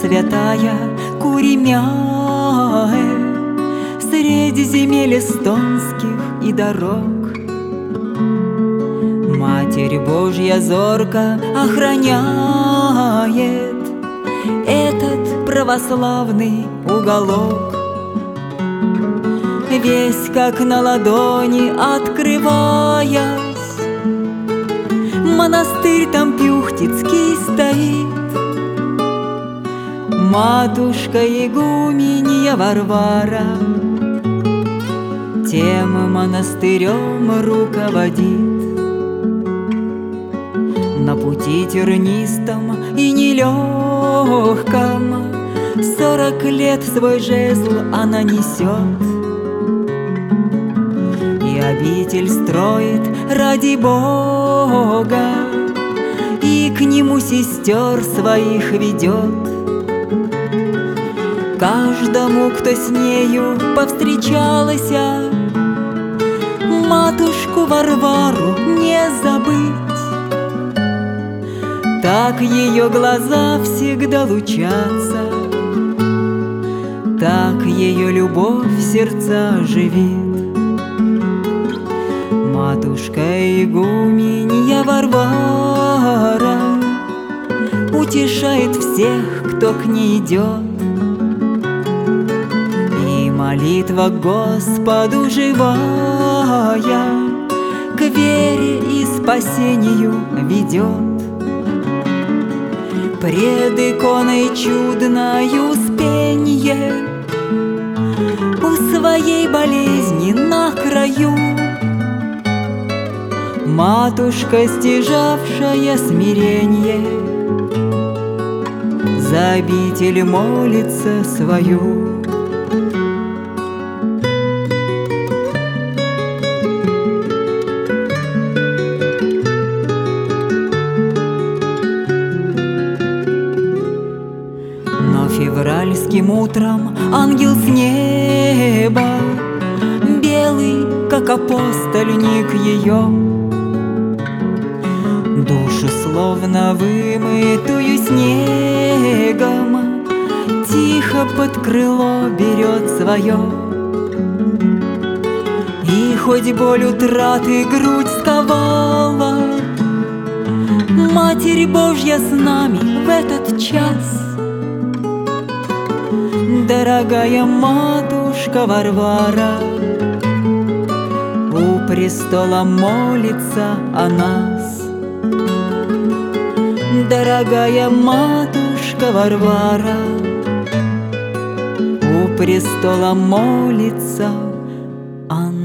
святая Куремяе, среди земель эстонских и дорог. Матерь Божья зорко охраняет этот православный уголок. Весь как на ладони открываясь, монастырь там Пюхтицкий стоит. Матушка игуменья Варвара тем монастырем руководит. На пути тернистом и нелегком 40 лет свой жезл она несет, и обитель строит ради Бога, и к нему сестер своих ведет. Каждому, кто с нею повстречалася, матушку Варвару не забыть. Так ее глаза всегда лучатся, так ее любовь в сердца живит. Матушка игуменья Варвара утешает всех, кто к ней идет, и молитва к Господу живая к вере и спасению ведет. Пред иконой чудною спенье у своей болезни на краю матушка, стяжавшая смиренье, за обитель молится свою. Февральским утром ангел с неба, белый, как апостольник ее, душу словно вымытую снегом тихо под крыло берет свое. И хоть боль утраты грудь сковала, Матерь Божья с нами в этот час. Дорогая матушка Варвара у престола молится о нас. Дорогая матушка Варвара у престола молится о нас.